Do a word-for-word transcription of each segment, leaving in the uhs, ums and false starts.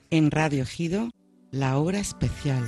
En Radio Ejido, la hora especial.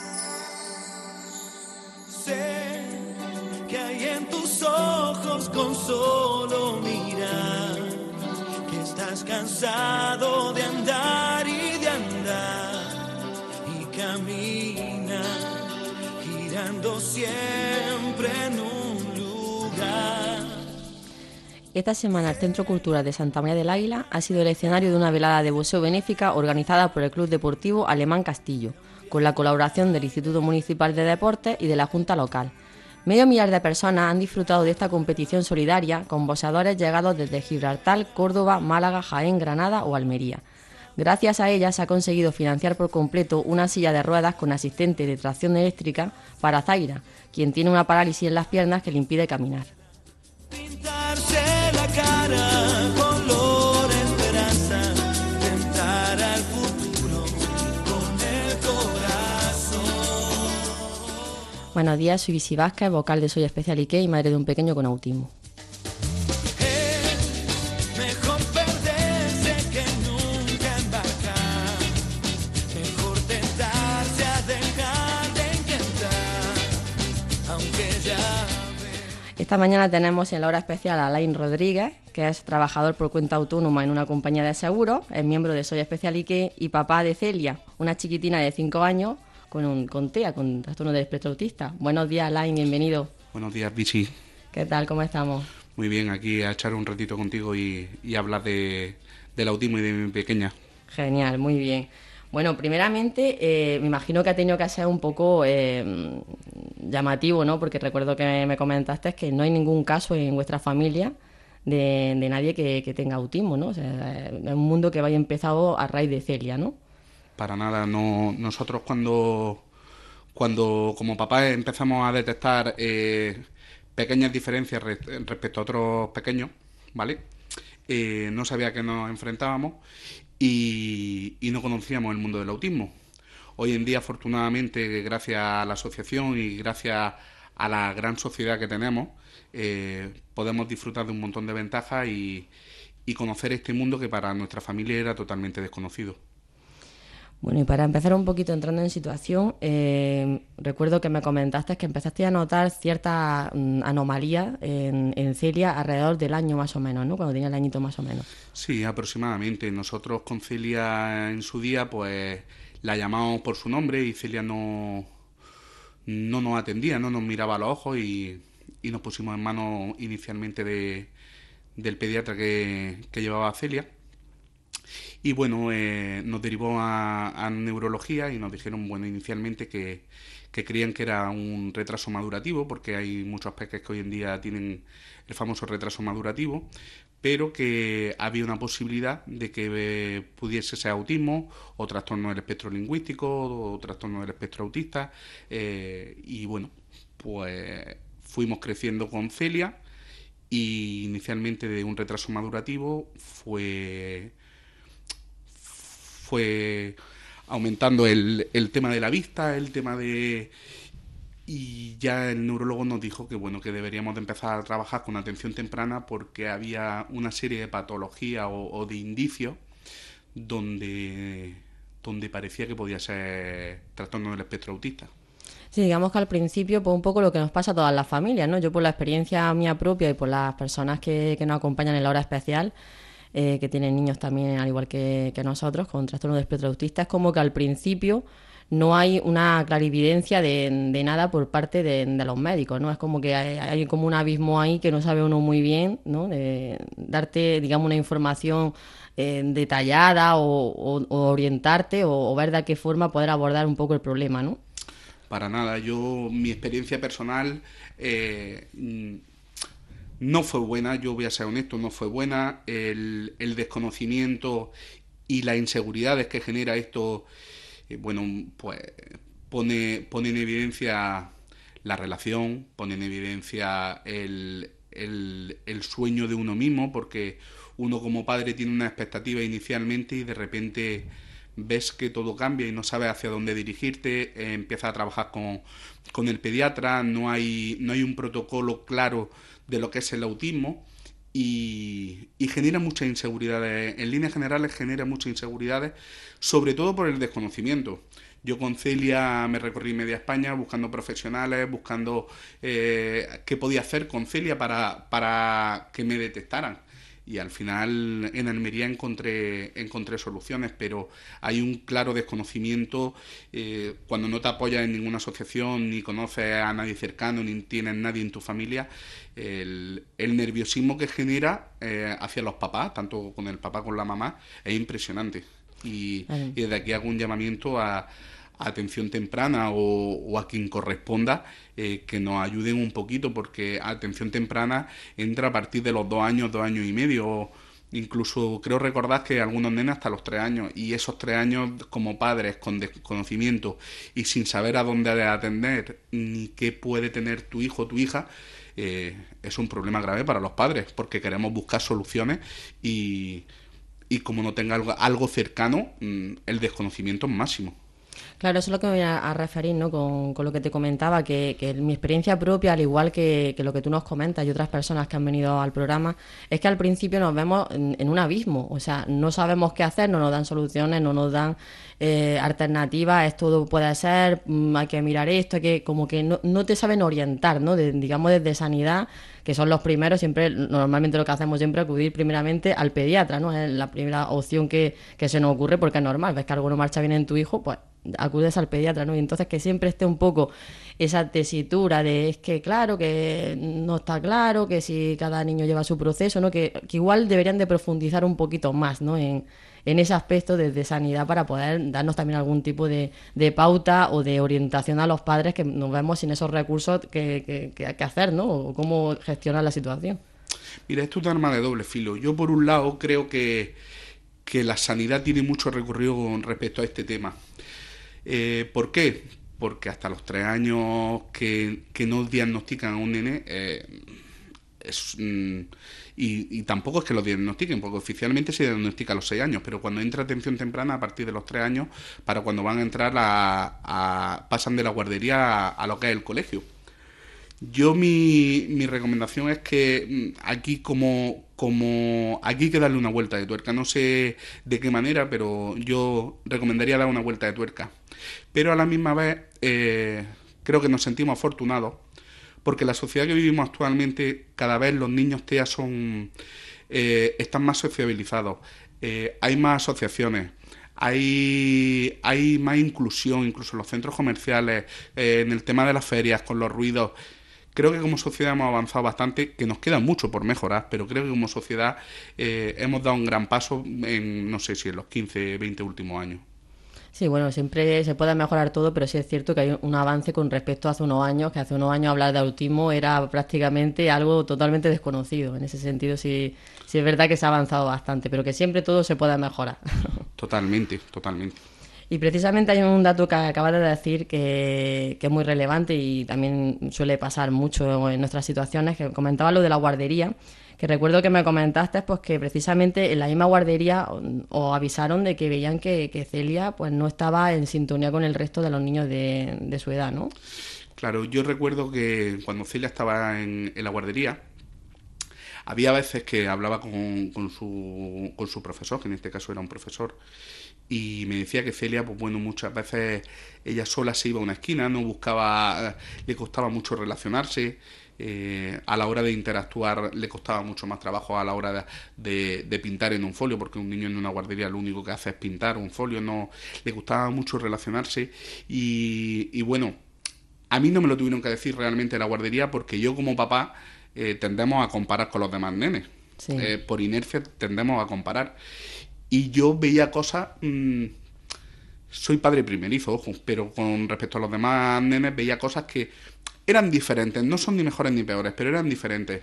Sé que hay en tus ojos con solo mirar, que estás cansado de andar y de andar, y camina girando siempre en un lugar. Esta semana el Centro Cultural de Santa María del Águila ha sido el escenario de una velada de boxeo benéfica organizada por el Club Deportivo Alemán Castillo, con la colaboración del Instituto Municipal de Deportes y de la Junta Local. Medio millar de personas han disfrutado de esta competición solidaria con boxeadores llegados desde Gibraltar, Córdoba, Málaga, Jaén, Granada o Almería. Gracias a ellas se ha conseguido financiar por completo una silla de ruedas con asistente de tracción eléctrica para Zaira, quien tiene una parálisis en las piernas que le impide caminar. La cara, color, esperanza, tentar al futuro con el corazón. Buenos días, soy Visi Vázquez, vocal de Soy Especial Ike y madre de un pequeño con autismo. Es mejor perderse que nunca embarcar, mejor tentarse a dejar de intentar, aunque ya... Esta mañana tenemos en la hora especial a Alain Rodríguez, que es trabajador por cuenta autónoma en una compañía de seguros, es miembro de Soy Especial Ike y papá de Celia, una chiquitina de cinco años con un con TEA, con trastorno del espectro autista. Buenos días, Alain, bienvenido. Buenos días, Vichy. ¿Qué tal? ¿Cómo estamos? Muy bien, aquí a echar un ratito contigo y, y hablar de, del autismo y de mi pequeña. Genial, muy bien. Bueno, primeramente, eh, me imagino que ha tenido que ser un poco eh, llamativo, ¿no? Porque recuerdo que me comentaste que no hay ningún caso en vuestra familia de, de nadie que, que tenga autismo, ¿no? O sea, es un mundo que vaya empezado a raíz de Celia, ¿no? Para nada, no. Nosotros cuando, cuando como papás empezamos a detectar eh, pequeñas diferencias re, respecto a otros pequeños, ¿vale? Eh, no sabía a qué nos enfrentábamos. Y, y no conocíamos el mundo del autismo. Hoy en día, afortunadamente, gracias a la asociación y gracias a la gran sociedad que tenemos, eh, podemos disfrutar de un montón de ventajas y, y conocer este mundo que para nuestra familia era totalmente desconocido. Bueno, y para empezar un poquito entrando en situación, eh, recuerdo que me comentaste que empezaste a notar ciertas mm, anomalías en, en Celia alrededor del año más o menos, ¿no? Cuando tenía el añito más o menos. Sí, aproximadamente. Nosotros con Celia en su día, pues la llamamos por su nombre y Celia no, no nos atendía, no nos miraba a los ojos y, y nos pusimos en manos inicialmente de, del pediatra que, que llevaba a Celia. Y bueno, eh, nos derivó a, a neurología y nos dijeron, bueno, inicialmente que, que creían que era un retraso madurativo, porque hay muchos peques que hoy en día tienen el famoso retraso madurativo, pero que había una posibilidad de que eh, pudiese ser autismo o trastorno del espectro lingüístico o trastorno del espectro autista. Eh, y bueno, pues fuimos creciendo con Celia y inicialmente de un retraso madurativo fue... fue aumentando el, el tema de la vista, el tema de... Y ya el neurólogo nos dijo que bueno, que deberíamos de empezar a trabajar con atención temprana porque había una serie de patologías o, o de indicios donde, donde parecía que podía ser trastorno del espectro autista. Sí, digamos que al principio, pues un poco lo que nos pasa a todas las familias, ¿no? Yo por la experiencia mía propia y por las personas que, que nos acompañan en la hora especial, Eh, que tienen niños también, al igual que, que nosotros, con trastorno de espectro autista, es como que al principio no hay una clarividencia de, de nada por parte de, de los médicos, ¿no? Es como que hay, hay como un abismo ahí que no sabe uno muy bien, ¿no? De darte, digamos, una información eh, detallada o, o, o orientarte o, o ver de qué forma poder abordar un poco el problema, ¿no? Para nada. Yo, mi experiencia personal... Eh, no fue buena, yo voy a ser honesto, no fue buena. El, el desconocimiento y las inseguridades que genera esto, eh, bueno, pues pone, pone en evidencia la relación, pone en evidencia el, el, el sueño de uno mismo, porque uno como padre tiene una expectativa inicialmente y de repente ves que todo cambia y no sabes hacia dónde dirigirte, eh, empiezas a trabajar con, con el pediatra, no hay, no hay un protocolo claro de lo que es el autismo y, y genera muchas inseguridades. En líneas generales genera muchas inseguridades, sobre todo por el desconocimiento. Yo con Celia me recorrí media España buscando profesionales, buscando eh, qué podía hacer con Celia para, para que me detectaran. Y al final en Almería encontré, encontré soluciones, pero hay un claro desconocimiento eh, cuando no te apoyas en ninguna asociación, ni conoces a nadie cercano, ni tienes nadie en tu familia, el, el nerviosismo que genera eh, hacia los papás, tanto con el papá como con la mamá, es impresionante. Y, y desde aquí hago un llamamiento a, a atención temprana o, o a quien corresponda eh, que nos ayuden un poquito, porque atención temprana entra a partir de los dos años, dos años y medio, incluso creo recordar que algunos nenes hasta los tres años, y esos tres años como padres con desconocimiento y sin saber a dónde atender ni qué puede tener tu hijo o tu hija, eh, es un problema grave para los padres, porque queremos buscar soluciones y y como no tenga algo, algo cercano, el desconocimiento es máximo. Claro, eso es lo que me voy a, a referir, ¿no? Con, con lo que te comentaba, que, que mi experiencia propia, al igual que, que lo que tú nos comentas y otras personas que han venido al programa, es que al principio nos vemos en, en un abismo, o sea, no sabemos qué hacer, no nos dan soluciones, no nos dan eh, alternativas, esto puede ser, hay que mirar esto, hay que, como que no, no te saben orientar, ¿no? De, digamos desde sanidad, que son los primeros, siempre, normalmente lo que hacemos siempre es acudir primeramente al pediatra, ¿no? Es la primera opción que, que se nos ocurre, porque es normal, ves que algo no marcha bien en tu hijo, pues acudes al pediatra, ¿no? Y entonces que siempre esté un poco esa tesitura de es que claro, que no está claro, que si cada niño lleva su proceso, ¿no? Que, que igual deberían de profundizar un poquito más, ¿no? En, en ese aspecto de, de sanidad, para poder darnos también algún tipo de, de pauta o de orientación a los padres que nos vemos sin esos recursos que, que, que hay que hacer, ¿no? O cómo gestionar la situación. Mira, esto es un arma de doble filo. Yo por un lado creo que, que la sanidad tiene mucho recorrido con respecto a este tema. Eh, ¿Por qué? Porque hasta los tres años que, que no diagnostican a un nene, eh, es, mm, y, y tampoco es que lo diagnostiquen, porque oficialmente se diagnostica a los seis años, pero cuando entra atención temprana a partir de los tres años, para cuando van a entrar a, a pasan de la guardería a, a lo que es el colegio. Yo mi, mi recomendación es que aquí como, como aquí hay que darle una vuelta de tuerca. No sé de qué manera, pero yo recomendaría dar una vuelta de tuerca. Pero a la misma vez eh, creo que nos sentimos afortunados, porque la sociedad que vivimos actualmente, cada vez los niños T E A son eh, están más sociabilizados. Eh, hay más asociaciones. Hay, hay más inclusión, incluso en los centros comerciales, eh, en el tema de las ferias, con los ruidos. Creo que como sociedad hemos avanzado bastante, que nos queda mucho por mejorar, pero creo que como sociedad eh, hemos dado un gran paso en, no sé si en los quince, veinte últimos años. Sí, bueno, siempre se puede mejorar todo, pero sí es cierto que hay un avance con respecto a hace unos años, que hace unos años hablar de autismo era prácticamente algo totalmente desconocido. En ese sentido sí, sí es verdad que se ha avanzado bastante, pero que siempre todo se puede mejorar. Totalmente, totalmente. Y precisamente hay un dato que acabas de decir que, que es muy relevante y también suele pasar mucho en nuestras situaciones, que comentaba lo de la guardería, que recuerdo que me comentaste pues que precisamente en la misma guardería os avisaron de que veían que, que Celia pues no estaba en sintonía con el resto de los niños de, de su edad, ¿no? Claro, yo recuerdo que cuando Celia estaba en, en la guardería, había veces que hablaba con, con, su, con su profesor, que en este caso era un profesor, y me decía que Celia, pues bueno, muchas veces ella sola se iba a una esquina, no buscaba, le costaba mucho relacionarse, eh, a la hora de interactuar le costaba mucho más trabajo a la hora de, de, de pintar en un folio, porque un niño en una guardería lo único que hace es pintar un folio, no le costaba mucho relacionarse y, y bueno, a mí no me lo tuvieron que decir realmente en la guardería, porque yo como papá eh, tendemos a comparar con los demás nenes, sí. eh, por inercia tendemos a comparar. Y yo veía cosas, mmm, soy padre primerizo, ojo, pero con respecto a los demás nenes veía cosas que eran diferentes, no son ni mejores ni peores, pero eran diferentes.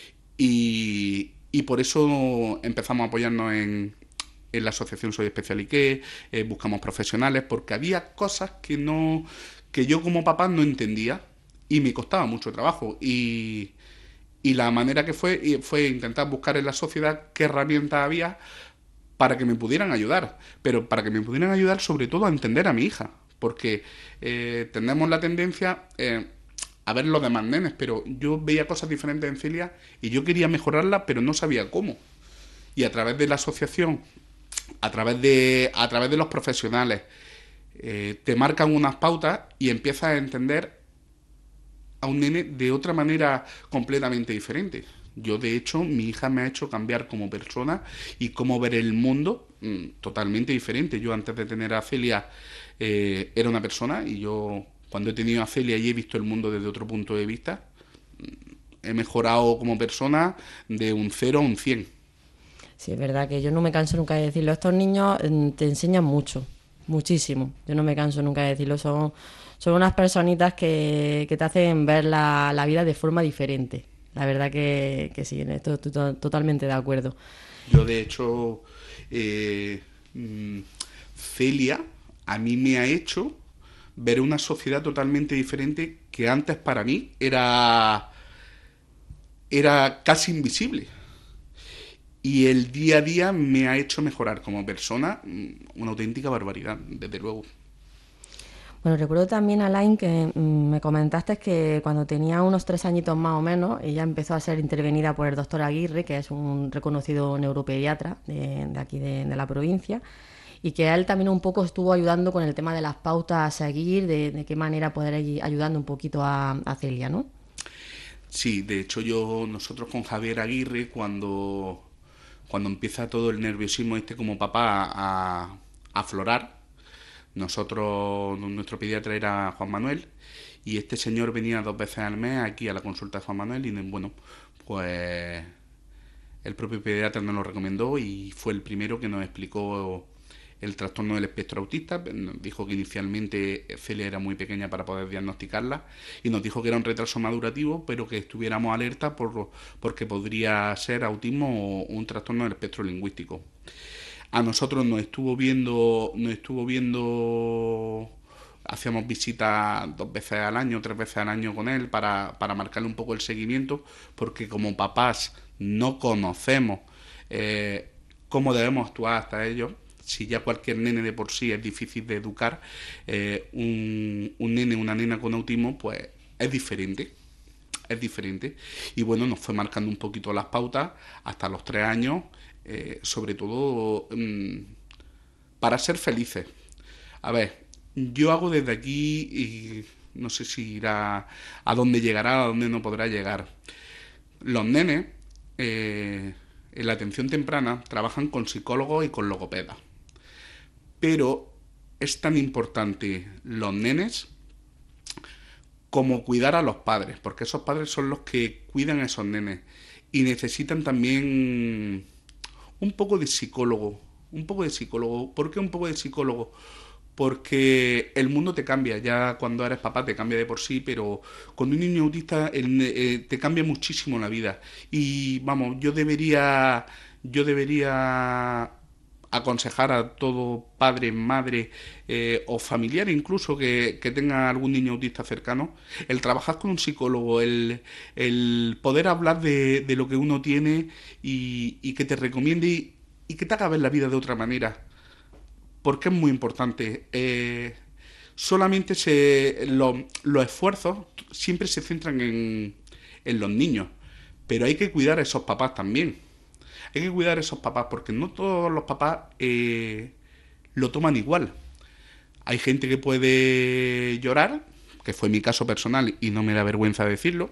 Y, y por eso empezamos a apoyarnos en, en la asociación Soy Especial Ike, eh, buscamos profesionales, porque había cosas que no que yo como papá no entendía y me costaba mucho trabajo. Y, y la manera que fue, fue intentar buscar en la sociedad qué herramientas había para que me pudieran ayudar, pero para que me pudieran ayudar sobre todo a entender a mi hija, porque eh, tenemos la tendencia eh, a ver los demás nenes, pero yo veía cosas diferentes en Celia y yo quería mejorarlas, pero no sabía cómo. Y a través de la asociación, a través de, a través de los profesionales, eh, te marcan unas pautas y empiezas a entender a un nene de otra manera completamente diferente. Yo, de hecho, mi hija me ha hecho cambiar como persona y cómo ver el mundo mmm, totalmente diferente. Yo, antes de tener a Celia, eh, era una persona, y yo, cuando he tenido a Celia y he visto el mundo desde otro punto de vista, he mejorado como persona de un cero a un cien. Sí, es verdad que yo no me canso nunca de decirlo. Estos niños eh, te enseñan mucho, muchísimo. Yo no me canso nunca de decirlo. Son, son unas personitas que, que te hacen ver la, la vida de forma diferente. La verdad que, que sí, en esto estoy to- totalmente de acuerdo. Yo, de hecho, eh, mm, Celia a mí me ha hecho ver una sociedad totalmente diferente que antes para mí era, era casi invisible. Y el día a día me ha hecho mejorar como persona, mm, una auténtica barbaridad, desde luego. Bueno, recuerdo también, Alain, que mm, me comentaste que cuando tenía unos tres añitos más o menos, ella empezó a ser intervenida por el doctor Aguirre, que es un reconocido neuropediatra de, de aquí de, de la provincia, y que él también un poco estuvo ayudando con el tema de las pautas a seguir, de, de qué manera poder ir ayudando un poquito a, a Celia, ¿no? Sí, de hecho yo, nosotros con Javier Aguirre, cuando, cuando empieza todo el nerviosismo este como papá a, a aflorar, nosotros, nuestro pediatra era Juan Manuel, y este señor venía dos veces al mes aquí a la consulta de Juan Manuel, y bueno, pues el propio pediatra nos lo recomendó y fue el primero que nos explicó el trastorno del espectro autista. Nos dijo que inicialmente Celia era muy pequeña para poder diagnosticarla y nos dijo que era un retraso madurativo, pero que estuviéramos alerta por, porque podría ser autismo o un trastorno del espectro lingüístico. A nosotros nos estuvo viendo, nos estuvo viendo, hacíamos visitas dos veces al año, tres veces al año con él para, para marcarle un poco el seguimiento, porque como papás no conocemos eh, cómo debemos actuar hasta ellos. Si ya cualquier nene de por sí es difícil de educar, eh, un, un nene, una nena con autismo, pues es diferente. Es diferente. Y bueno, nos fue marcando un poquito las pautas hasta los tres años, eh, sobre todo mmm, para ser felices. A ver, yo hago desde aquí, y no sé si irá a dónde llegará, a dónde no podrá llegar. Los nenes, eh, en la atención temprana, trabajan con psicólogos y con logopedas. Pero es tan importante los nenes como cuidar a los padres, porque esos padres son los que cuidan a esos nenes y necesitan también un poco de psicólogo, un poco de psicólogo. ¿Por qué un poco de psicólogo? Porque el mundo te cambia, ya cuando eres papá te cambia de por sí, pero con un niño autista el, eh, te cambia muchísimo la vida. Y vamos, yo debería, yo debería aconsejar a todo padre, madre eh, o familiar incluso que, que tenga algún niño autista cercano, el trabajar con un psicólogo, el, el poder hablar de, de lo que uno tiene y, y que te recomiende y, y que te haga ver la vida de otra manera, porque es muy importante. Eh, solamente se, lo, los esfuerzos siempre se centran en, en los niños, pero hay que cuidar a esos papás también. Hay que cuidar a esos papás porque no todos los papás eh, lo toman igual. Hay gente que puede llorar, que fue mi caso personal y no me da vergüenza decirlo.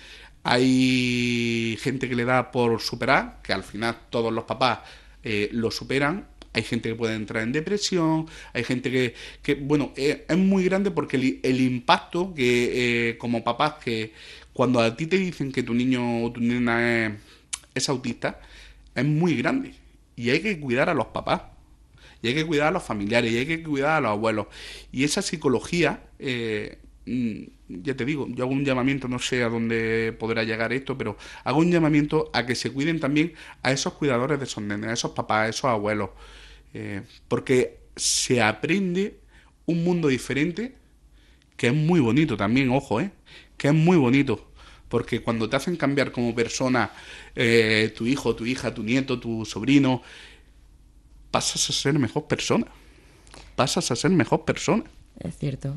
Hay gente que le da por superar, que al final todos los papás eh, lo superan. Hay gente que puede entrar en depresión, hay gente que, que bueno, eh, es muy grande porque el, el impacto que eh, como papás, que cuando a ti te dicen que tu niño o tu nena es, es autista, es muy grande y hay que cuidar a los papás y hay que cuidar a los familiares y hay que cuidar a los abuelos, y esa psicología eh, ya te digo, yo hago un llamamiento, no sé a dónde podrá llegar esto, pero hago un llamamiento a que se cuiden también a esos cuidadores de esos nenes, a esos papás, a esos abuelos, eh, porque se aprende un mundo diferente que es muy bonito también, ojo, eh, que es muy bonito. Porque cuando te hacen cambiar como persona, eh, tu hijo, tu hija, tu nieto, tu sobrino, pasas a ser mejor persona. Pasas a ser mejor persona. Es cierto.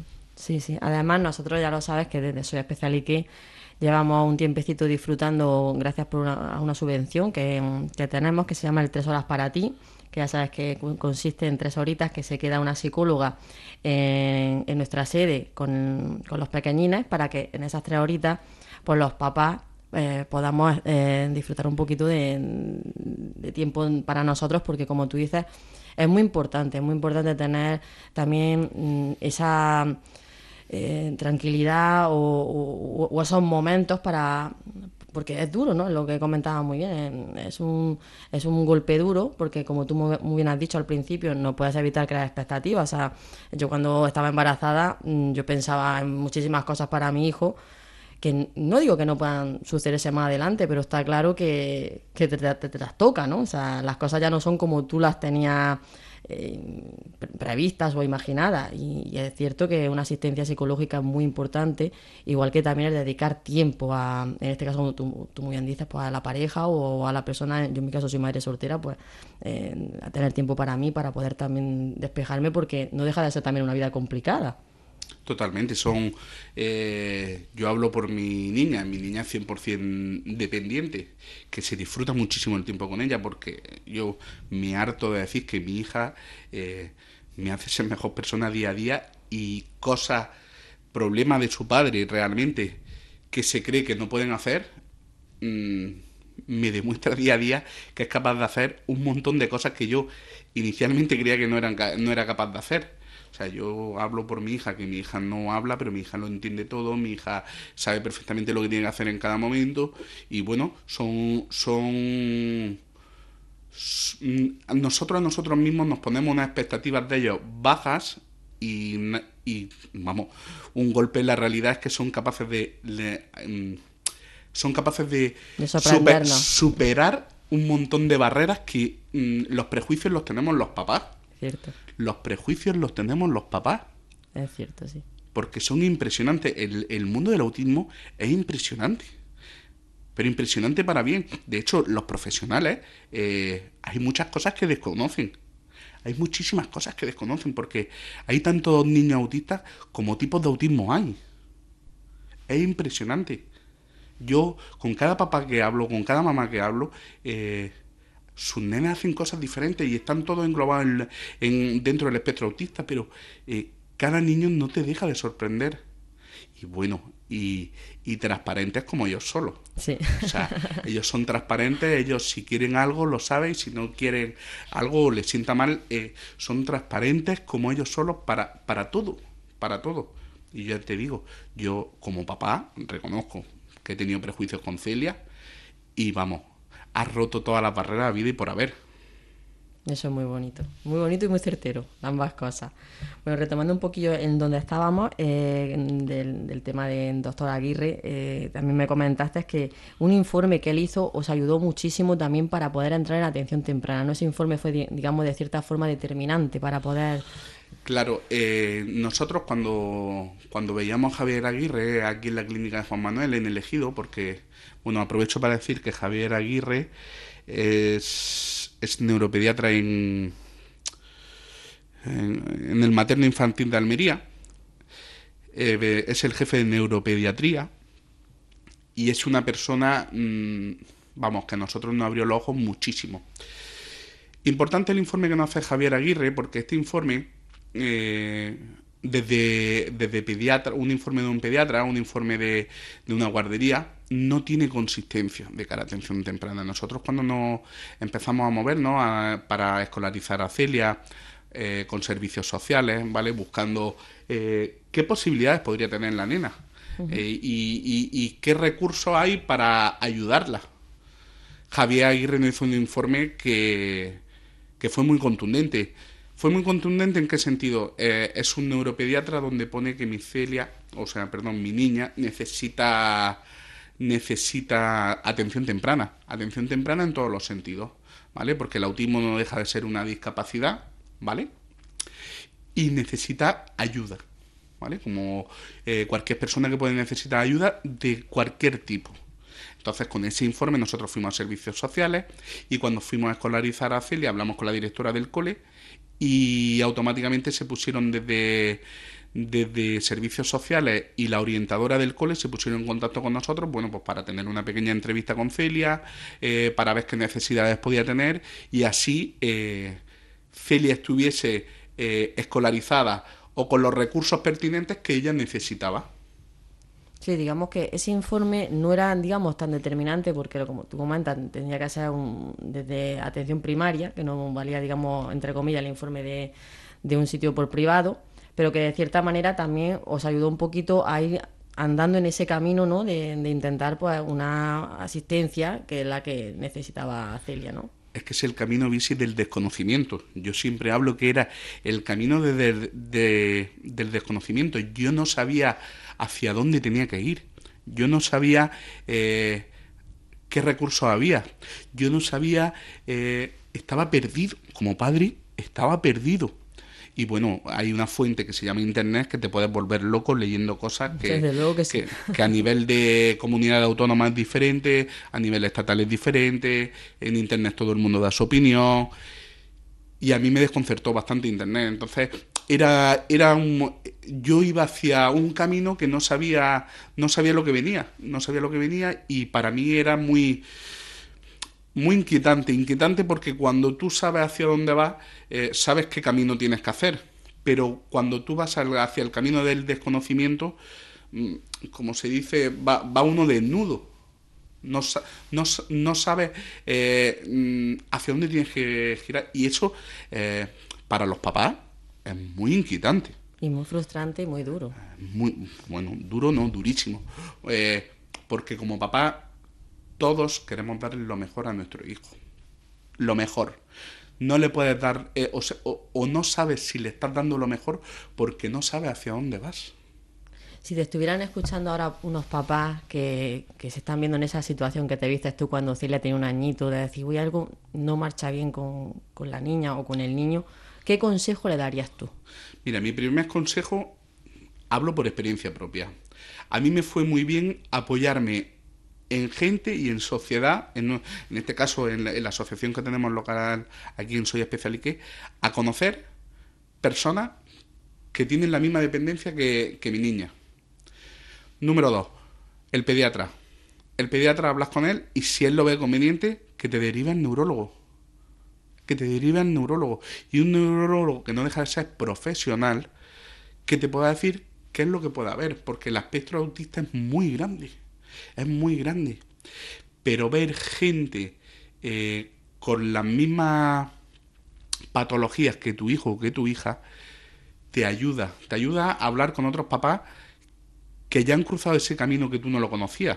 Sí, sí. Además, nosotros ya lo sabes que desde Soy Especial Ike llevamos un tiempecito disfrutando, gracias por una, a una subvención que, que tenemos, que se llama el Tres Horas para Ti, que ya sabes que consiste en tres horitas que se queda una psicóloga en, en nuestra sede con, con los pequeñines, para que en esas tres horitas pues los papás eh, podamos eh, disfrutar un poquito de, de tiempo para nosotros, porque como tú dices, es muy importante, es muy importante tener también mm, esa eh, tranquilidad o, o, o esos momentos para... Porque es duro, ¿no? Lo que comentaba muy bien, es un, es un golpe duro, porque como tú muy bien has dicho al principio, no puedes evitar crear expectativas. O sea, yo cuando estaba embarazada, yo pensaba en muchísimas cosas para mi hijo, que no digo que no puedan sucederse más adelante, pero está claro que, que te, te, te las toca, ¿no? O sea, las cosas ya no son como tú las tenías eh, previstas o imaginadas, y, y es cierto que una asistencia psicológica es muy importante, igual que también el dedicar tiempo a, en este caso como tú, tú muy bien dices, pues a la pareja o a la persona. Yo en mi caso soy madre soltera, pues eh, a tener tiempo para mí, para poder también despejarme, porque no deja de ser también una vida complicada. Totalmente, son... Eh, yo hablo por mi niña, mi niña es cien por ciento dependiente, que se disfruta muchísimo el tiempo con ella, porque yo me harto de decir que mi hija eh, me hace ser mejor persona día a día, y cosas, problemas de su padre realmente, que se cree que no pueden hacer, mmm, me demuestra día a día que es capaz de hacer un montón de cosas que yo inicialmente creía que no, eran, no era capaz de hacer. O sea, yo hablo por mi hija, que mi hija no habla, pero mi hija lo entiende todo, mi hija sabe perfectamente lo que tiene que hacer en cada momento, y bueno, son... son nosotros a nosotros mismos nos ponemos unas expectativas de ellos bajas, y, y vamos, un golpe en la realidad es que son capaces de... de son capaces de, de super, superar un montón de barreras que mmm, los prejuicios los tenemos los papás. Cierto. Los prejuicios los tenemos los papás. Es cierto, sí. Porque son impresionantes. El, el mundo del autismo es impresionante. Pero impresionante para bien. De hecho, los profesionales, eh, hay muchas cosas que desconocen. Hay muchísimas cosas que desconocen, porque hay tantos niños autistas como tipos de autismo hay. Es impresionante. Yo, con cada papá que hablo, con cada mamá que hablo, eh, sus nenas hacen cosas diferentes y están todos englobados en, en, dentro del espectro autista, pero eh, cada niño no te deja de sorprender. Y bueno, y, y transparentes como ellos solos. Sí. O sea, ellos son transparentes, ellos si quieren algo lo saben, y si no quieren algo o les sienta mal, eh, son transparentes como ellos solos para, para todo, para todo. Y ya te digo, yo como papá reconozco que he tenido prejuicios con Celia, y vamos, has roto todas las barreras a vida y por haber. Eso es muy bonito, muy bonito y muy certero, ambas cosas. Bueno, retomando un poquillo en donde estábamos, eh, del, del tema del doctor Aguirre, eh, también me comentaste que un informe que él hizo os ayudó muchísimo también para poder entrar en atención temprana, ¿no? Ese informe fue, digamos, de cierta forma determinante para poder... Claro, eh, nosotros cuando, cuando veíamos a Javier Aguirre aquí en la clínica de Juan Manuel, en El Ejido, porque, bueno, aprovecho para decir que Javier Aguirre es, es neuropediatra en, en, en el materno infantil de Almería, eh, es el jefe de neuropediatría, y es una persona, mmm, vamos, que a nosotros nos abrió los ojos muchísimo. Importante el informe que nos hace Javier Aguirre, porque este informe... Eh, desde, desde pediatra, un informe de un pediatra, un informe de, de una guardería, no tiene consistencia de cara a atención temprana. Nosotros cuando nos empezamos a movernos a, para escolarizar a Celia eh, con servicios sociales, ¿vale? Buscando eh, qué posibilidades podría tener la nena, uh-huh. eh, y, y, y qué recursos hay para ayudarla. Javier Aguirre nos hizo un informe que, que fue muy contundente. ¿Fue muy contundente en qué sentido? Eh, es un neuropediatra donde pone que mi Celia, o sea, perdón, mi niña necesita necesita atención temprana, atención temprana en todos los sentidos, ¿vale? Porque el autismo no deja de ser una discapacidad, ¿vale? Y necesita ayuda, ¿vale? Como eh, cualquier persona que puede necesitar ayuda de cualquier tipo. Entonces, con ese informe nosotros fuimos a servicios sociales, y cuando fuimos a escolarizar a Celia hablamos con la directora del cole, y automáticamente se pusieron desde, desde servicios sociales y la orientadora del cole se pusieron en contacto con nosotros, bueno, pues para tener una pequeña entrevista con Celia, eh, para ver qué necesidades podía tener y así eh, Celia estuviese eh, escolarizada o con los recursos pertinentes que ella necesitaba. Sí, digamos que ese informe no era, digamos, tan determinante porque, como tú comentas, tendría que ser un, desde atención primaria, que no valía, digamos, entre comillas, el informe de, de un sitio por privado, pero que de cierta manera también os ayudó un poquito a ir andando en ese camino, ¿no?, de, de intentar pues una asistencia que es la que necesitaba Celia, ¿no? Es que es el camino bici del desconocimiento. Yo siempre hablo que era el camino de, de, de, del desconocimiento. Yo no sabía hacia dónde tenía que ir. Yo no sabía eh, qué recursos había. Yo no sabía... Eh, estaba perdido. Como padre, estaba perdido. Y bueno, hay una fuente que se llama Internet que te puedes volver loco leyendo cosas que, Desde luego que, sí. que, que a nivel de comunidad autónoma es diferente, a nivel estatal es diferente, en Internet todo el mundo da su opinión y a mí me desconcertó bastante Internet. Entonces era, era un, yo iba hacia un camino que no sabía, no sabía lo que venía, no sabía lo que venía y para mí era muy... Muy inquietante, inquietante porque cuando tú sabes hacia dónde vas, eh, sabes qué camino tienes que hacer. Pero cuando tú vas hacia el camino del desconocimiento, mmm, como se dice, va, va uno desnudo. No, no, no sabes eh, hacia dónde tienes que girar. Y eso, eh, para los papás, es muy inquietante. Y muy frustrante y muy duro. Muy, bueno, duro no, durísimo. Eh, porque como papá... Todos queremos darle lo mejor a nuestro hijo. Lo mejor. No le puedes dar... Eh, o, o, o no sabes si le estás dando lo mejor porque no sabes hacia dónde vas. Si te estuvieran escuchando ahora unos papás que, que se están viendo en esa situación que te viste tú cuando Celia tenía un añito, de decir, uy, algo no marcha bien con, con la niña o con el niño, ¿qué consejo le darías tú? Mira, mi primer consejo, hablo por experiencia propia. A mí me fue muy bien apoyarme en gente y en sociedad, en, en este caso en la, en la asociación que tenemos local aquí en Soy Especial Ike, a conocer personas que tienen la misma dependencia que, que mi niña. Número dos, el pediatra. El pediatra hablas con él y si él lo ve conveniente, que te deriva al neurólogo. Que te deriva al neurólogo. Y un neurólogo que no deja de ser profesional, que te pueda decir qué es lo que puede haber, porque el espectro autista es muy grande. Es muy grande. Pero ver gente eh, con las mismas patologías que tu hijo o que tu hija te ayuda. Te ayuda a hablar con otros papás que ya han cruzado ese camino que tú no lo conocías.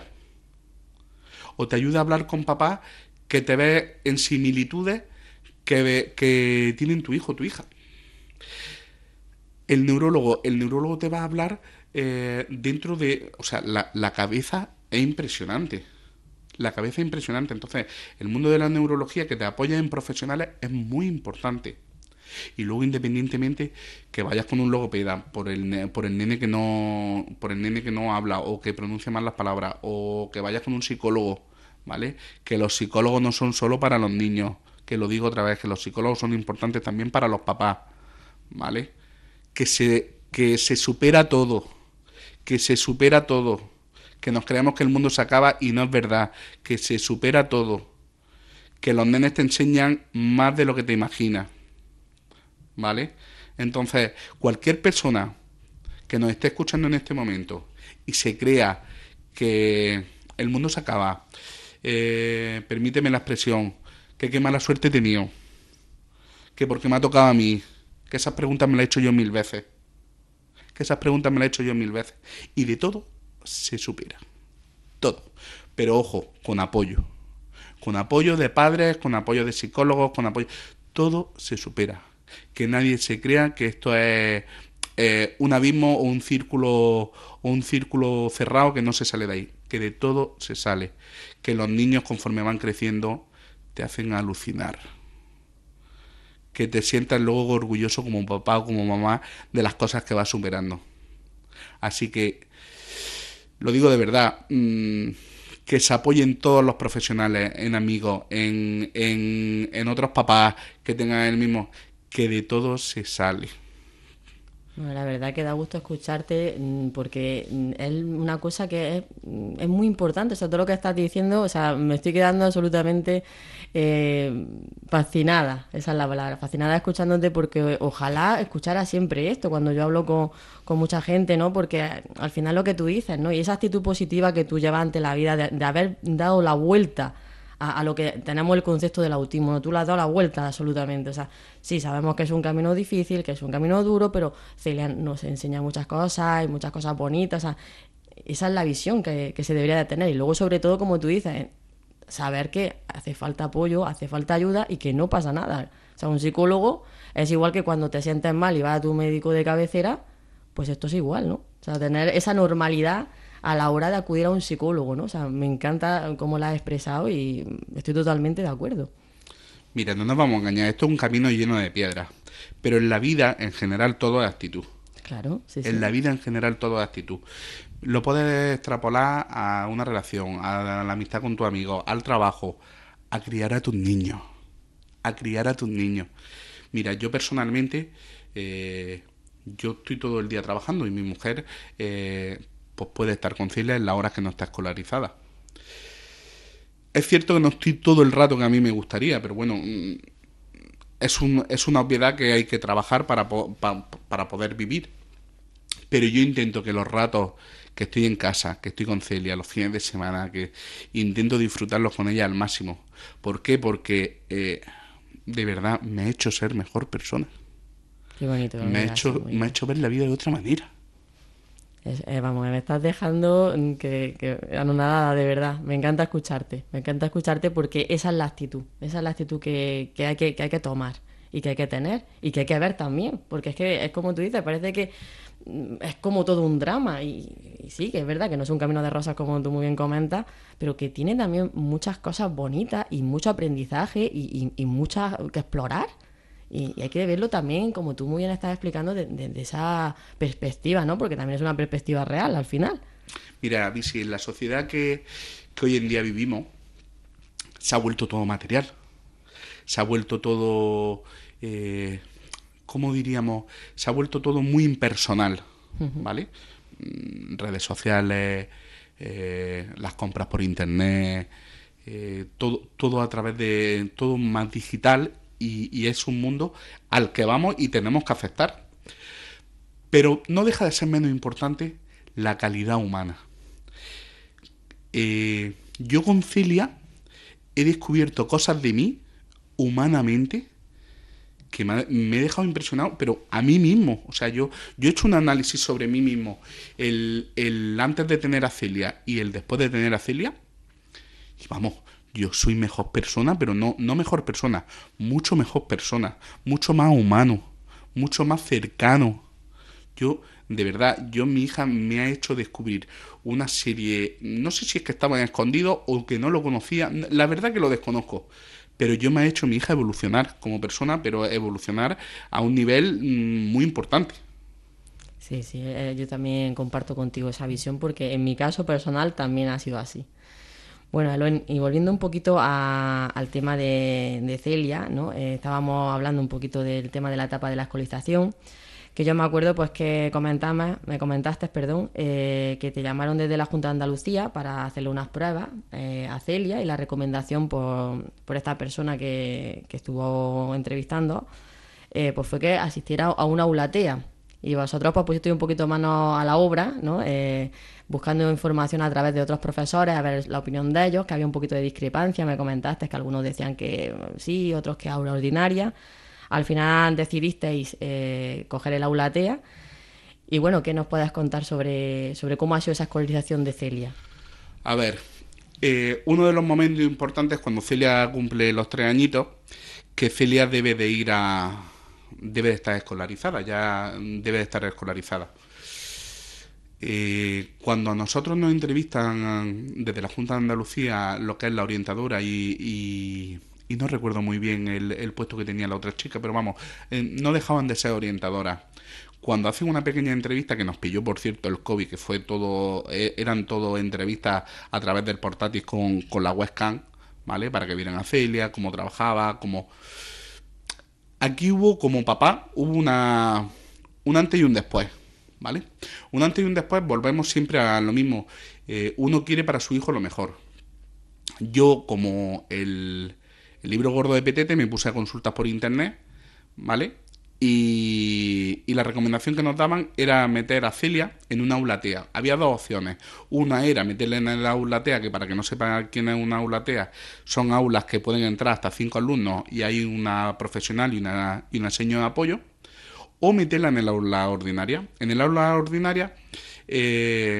O te ayuda a hablar con papás que te ves en similitudes que, que tienen tu hijo o tu hija. El neurólogo, el neurólogo te va a hablar eh, dentro de... O sea, la, la cabeza es impresionante. La cabeza es impresionante. Entonces, el mundo de la neurología que te apoya en profesionales es muy importante. Y luego, independientemente que vayas con un logopeda por el, por el nene que no por el nene que no habla o que pronuncia mal las palabras, o que vayas con un psicólogo, ¿vale? Que los psicólogos no son solo para los niños, que lo digo otra vez, que los psicólogos son importantes también para los papás, ¿vale? Que se, que se supera todo, que se supera todo, que nos creemos que el mundo se acaba y no es verdad, que se supera todo, que los nenes te enseñan más de lo que te imaginas, ¿vale? Entonces, cualquier persona que nos esté escuchando en este momento y se crea que el mundo se acaba, eh, permíteme la expresión, que qué mala suerte he tenido, que porque me ha tocado a mí, que esas preguntas me las he hecho yo mil veces, que esas preguntas me las he hecho yo mil veces, y de todo se supera, todo, pero ojo, con apoyo, con apoyo de padres, con apoyo de psicólogos, con apoyo, todo se supera. Que nadie se crea que esto es eh, un abismo o un círculo o un círculo cerrado que no se sale de ahí, que de todo se sale, que los niños conforme van creciendo te hacen alucinar, que te sientas luego orgulloso como papá o como mamá de las cosas que vas superando. Así que lo digo de verdad, mmm, que se apoyen todos los profesionales en amigos, en, en, en otros papás que tengan el mismo, que de todo se sale, Bueno, la verdad que da gusto escucharte mm, porque mm, es una cosa que es, mm, es muy importante. O sea, todo lo que estás diciendo, o sea, me estoy quedando absolutamente eh, fascinada. Esa es la palabra, fascinada escuchándote porque ojalá escuchara siempre esto cuando yo hablo con, con mucha gente, ¿no? Porque al final lo que tú dices, ¿no? Y esa actitud positiva que tú llevas ante la vida de, de haber dado la vuelta a, a lo que tenemos el concepto del autismo, ¿no? Tú le has dado la vuelta absolutamente, o sea, sí, sabemos que es un camino difícil, que es un camino duro, pero Celia nos enseña muchas cosas y muchas cosas bonitas, o sea, esa es la visión que, que se debería de tener, y luego sobre todo, como tú dices, saber que hace falta apoyo, hace falta ayuda y que no pasa nada. O sea, un psicólogo es igual que cuando te sientes mal y vas a tu médico de cabecera, pues esto es igual, ¿no? O sea, tener esa normalidad a la hora de acudir a un psicólogo, ¿no? O sea, me encanta cómo la has expresado y estoy totalmente de acuerdo. Mira, no nos vamos a engañar, esto es un camino lleno de piedras, pero en la vida en general todo es actitud. Claro, sí, sí. En la vida en general todo es actitud. Lo puedes extrapolar a una relación, a la amistad con tu amigo, al trabajo, a criar a tus niños, a criar a tus niños. Mira, yo personalmente, eh, yo estoy todo el día trabajando y mi mujer eh, pues puede estar con Celia en las horas que no está escolarizada. Es cierto que no estoy todo el rato que a mí me gustaría, pero bueno, es, un, es una obviedad que hay que trabajar para, para, para poder vivir. Pero yo intento que los ratos que estoy en casa, que estoy con Celia, los fines de semana, que intento disfrutarlos con ella al máximo. ¿Por qué? Porque eh, de verdad me ha hecho ser mejor persona. Qué bonito. Me ha hecho, me ha hecho ver la vida de otra manera. Es, eh, vamos, me estás dejando que, que anonadada, de verdad. Me encanta escucharte, me encanta escucharte porque esa es la actitud, esa es la actitud que, que, hay, que, que hay que tomar y que hay que tener y que hay que ver también, porque es que es como tú dices, parece que es como todo un drama y, y sí, que es verdad que no es un camino de rosas como tú muy bien comentas, pero que tiene también muchas cosas bonitas y mucho aprendizaje y, y, y muchas que explorar. Y, y hay que verlo también, como tú muy bien estás explicando, de, de, de esa perspectiva, ¿no? Porque también es una perspectiva real al final. Mira, Visi, en la sociedad que, que hoy en día vivimos se ha vuelto todo material. Se ha vuelto todo, eh, ¿cómo diríamos? Se ha vuelto todo muy impersonal, ¿vale? Uh-huh. Redes sociales, eh, las compras por internet, eh, todo, todo a través de, todo más digital. Y, y es un mundo al que vamos y tenemos que aceptar. Pero no deja de ser menos importante la calidad humana. Eh, yo con Celia he descubierto cosas de mí, humanamente, que me, ha, me he dejado impresionado, pero a mí mismo. O sea, yo, yo he hecho un análisis sobre mí mismo, el, el antes de tener a Celia y el después de tener a Celia, y vamos... Yo soy mejor persona, pero no, no mejor persona, mucho mejor persona, mucho más humano, mucho más cercano. Yo, de verdad, yo, mi hija me ha hecho descubrir una serie, no sé si es que estaba escondido o que no lo conocía, la verdad que lo desconozco, pero yo me ha hecho mi hija evolucionar como persona, pero evolucionar a un nivel mmm, muy importante. Sí, sí, eh, yo también comparto contigo esa visión porque en mi caso personal también ha sido así. Bueno, Eloen, y volviendo un poquito a, al tema de, de Celia, ¿no? Eh, estábamos hablando un poquito del tema de la etapa de la escolarización, que yo me acuerdo pues que comentamos, me comentaste, perdón, eh, que te llamaron desde la Junta de Andalucía para hacerle unas pruebas eh, a Celia y la recomendación por, por esta persona que, que estuvo entrevistando, eh, pues fue que asistiera a una aulatea. Y vosotros pues pusisteis un poquito manos a la obra, ¿no? Eh, buscando información a través de otros profesores, a ver la opinión de ellos, que había un poquito de discrepancia, me comentaste que algunos decían que sí, otros que aula ordinaria. Al final decidisteis eh, coger el aulatea. Y bueno, ¿qué nos puedes contar sobre, sobre cómo ha sido esa escolarización de Celia? A ver, eh, uno de los momentos importantes cuando Celia cumple los tres añitos, que Celia debe de ir a... debe de estar escolarizada, ya debe de estar escolarizada. Eh, cuando a nosotros nos entrevistan desde la Junta de Andalucía lo que es la orientadora y, y, y no recuerdo muy bien el, el puesto que tenía la otra chica, pero vamos, eh, no dejaban de ser orientadoras. Cuando hacen una pequeña entrevista, que nos pilló por cierto el COVID, que fue todo, eh, eran todo entrevistas a través del portátil con, con la webcam, ¿vale? Para que vieran a Celia, cómo trabajaba, cómo... Aquí hubo, como papá, hubo una, un antes y un después, ¿vale? Un antes y un después, volvemos siempre a lo mismo. Eh, uno quiere para su hijo lo mejor. Yo, como el, el libro gordo de Petete, me puse a consultas por internet, ¿vale? Y, y la recomendación que nos daban era meter a Celia en un aula TEA. Había dos opciones. Una era meterla en el aula TEA, que para que no sepa quién es una aula TEA, son aulas que pueden entrar hasta cinco alumnos y hay una profesional y una, y una seño de apoyo. O meterla en el aula ordinaria. En el aula ordinaria, eh,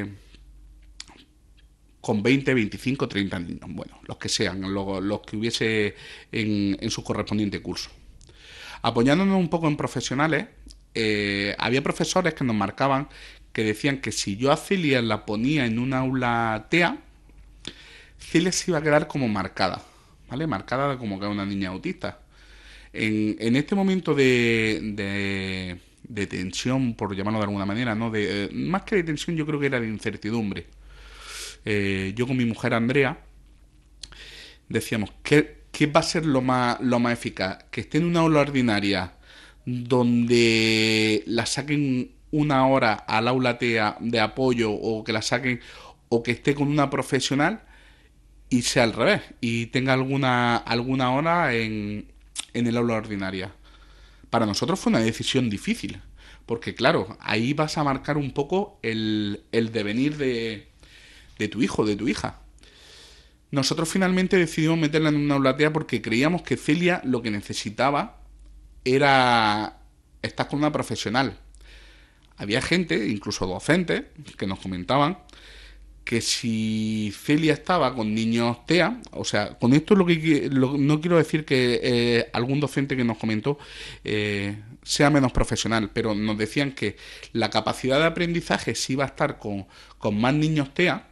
con veinte, veinticinco, treinta niños. Bueno, los que sean, los, los que hubiese en, en su correspondiente curso. Apoyándonos un poco en profesionales, eh, había profesores que nos marcaban que decían que si yo a Celia la ponía en un aula TEA, Celia se iba a quedar como marcada, ¿vale? Marcada como que era una niña autista. En, en este momento de, de, de tensión, por llamarlo de alguna manera, ¿no? De, eh, más que de tensión, yo creo que era de incertidumbre. Eh, yo con mi mujer Andrea decíamos, ¿qué, qué va a ser lo más, lo más eficaz? Que esté en una aula ordinaria donde la saquen una hora al aula TEA de apoyo, o que la saquen, o que esté con una profesional y sea al revés, y tenga alguna, alguna hora en, en el aula ordinaria. Para nosotros fue una decisión difícil, porque claro, ahí vas a marcar un poco el, el devenir de, de tu hijo, de tu hija. Nosotros finalmente decidimos meterla en una aula TEA porque creíamos que Celia lo que necesitaba era estar con una profesional. Había gente, incluso docentes, que nos comentaban que si Celia estaba con niños TEA, o sea, con esto lo que lo, no quiero decir que eh, algún docente que nos comentó eh, sea menos profesional, pero nos decían que la capacidad de aprendizaje, si iba a estar con, con más niños TEA,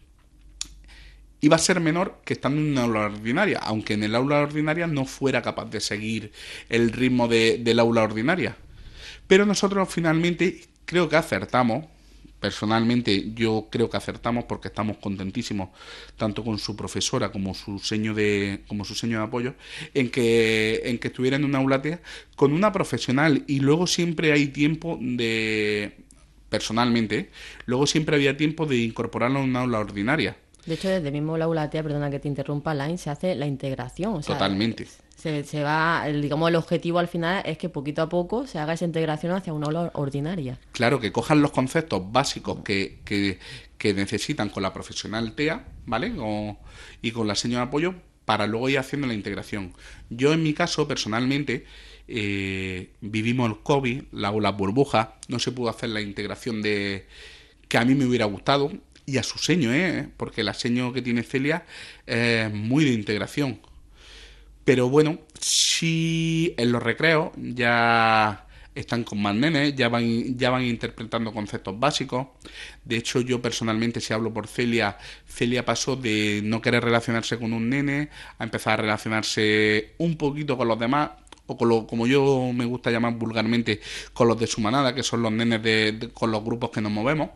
iba a ser menor que estando en una aula ordinaria, aunque en el aula ordinaria no fuera capaz de seguir el ritmo de, del aula ordinaria. Pero nosotros finalmente creo que acertamos. Personalmente yo creo que acertamos porque estamos contentísimos tanto con su profesora como su seño de como su seño de apoyo en que en que estuviera en una aula TEA con una profesional. Y luego siempre hay tiempo de, personalmente, luego siempre había tiempo de incorporarlo en una aula ordinaria. De hecho, desde el mismo aula TEA, perdona que te interrumpa, Line, se hace la integración. O sea, totalmente. Se, se va, el, digamos, el objetivo al final es que poquito a poco se haga esa integración hacia una aula ordinaria. Claro, que cojan los conceptos básicos que, que, que necesitan con la profesional TEA, ¿vale? O, y con la seño de apoyo para luego ir haciendo la integración. Yo, en mi caso, personalmente, eh, vivimos el COVID, la, la burbuja, no se pudo hacer la integración de que a mí me hubiera gustado, y a su seño, ¿eh? Porque la seño que tiene Celia es muy de integración. Pero bueno, sí, en los recreos ya están con más nenes, ya van, ya van interpretando conceptos básicos. De hecho, yo personalmente, si hablo por Celia, Celia pasó de no querer relacionarse con un nene a empezar a relacionarse un poquito con los demás, o con lo, como yo me gusta llamar vulgarmente, con los de su manada, que son los nenes de, de, con los grupos que nos movemos.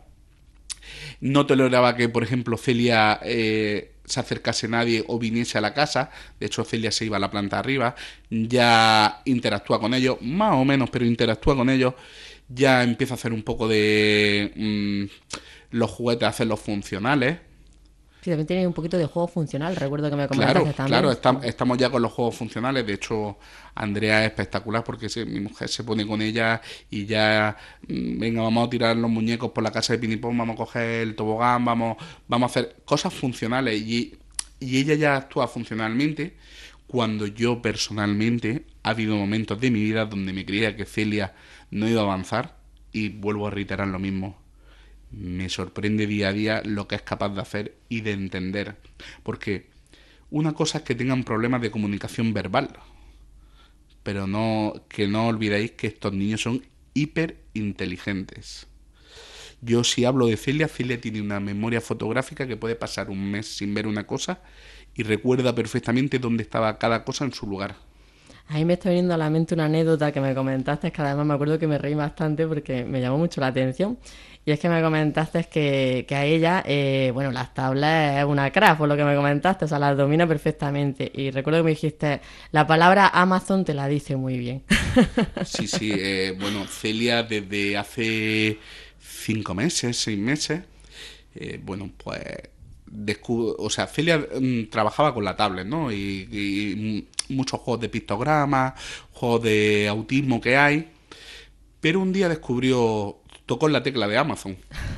No toleraba que, por ejemplo, Celia eh, se acercase a nadie o viniese a la casa. De hecho, Celia se iba a la planta arriba. Ya interactúa con ellos, más o menos, pero interactúa con ellos. Ya empieza a hacer un poco de mmm, los juguetes, hacerlos funcionales. Sí, también tiene un poquito de juego funcional, recuerdo que me comentaste claro, también. Claro, estamos, estamos ya con los juegos funcionales. De hecho, Andrea es espectacular porque se, mi mujer se pone con ella y ya, venga, vamos a tirar los muñecos por la casa de Pinipón, vamos a coger el tobogán, vamos, vamos a hacer cosas funcionales. Y, y ella ya actúa funcionalmente, cuando yo personalmente ha habido momentos de mi vida donde me creía que Celia no iba a avanzar, y vuelvo a reiterar lo mismo. Me sorprende día a día lo que es capaz de hacer y de entender. Porque una cosa es que tengan problemas de comunicación verbal, pero no que no olvidéis que estos niños son hiper inteligentes. Yo, si hablo de Celia, Celia tiene una memoria fotográfica que puede pasar un mes sin ver una cosa y recuerda perfectamente dónde estaba cada cosa en su lugar. A mí me está viniendo a la mente una anécdota que me comentaste, que además me acuerdo que me reí bastante porque me llamó mucho la atención. Y es que me comentaste que, que a ella, eh, bueno, las tablas es una craft, por lo que me comentaste, o sea, las domina perfectamente. Y recuerdo que me dijiste, la palabra Amazon te la dice muy bien. Sí, sí, eh, bueno, Celia desde hace cinco meses, seis meses, eh, bueno, pues, descu- o sea, Celia mm, trabajaba con la tablet, ¿no? Y, y mm, muchos juegos de pictogramas, juegos de autismo que hay, pero un día descubrió, tocó en la tecla de Amazon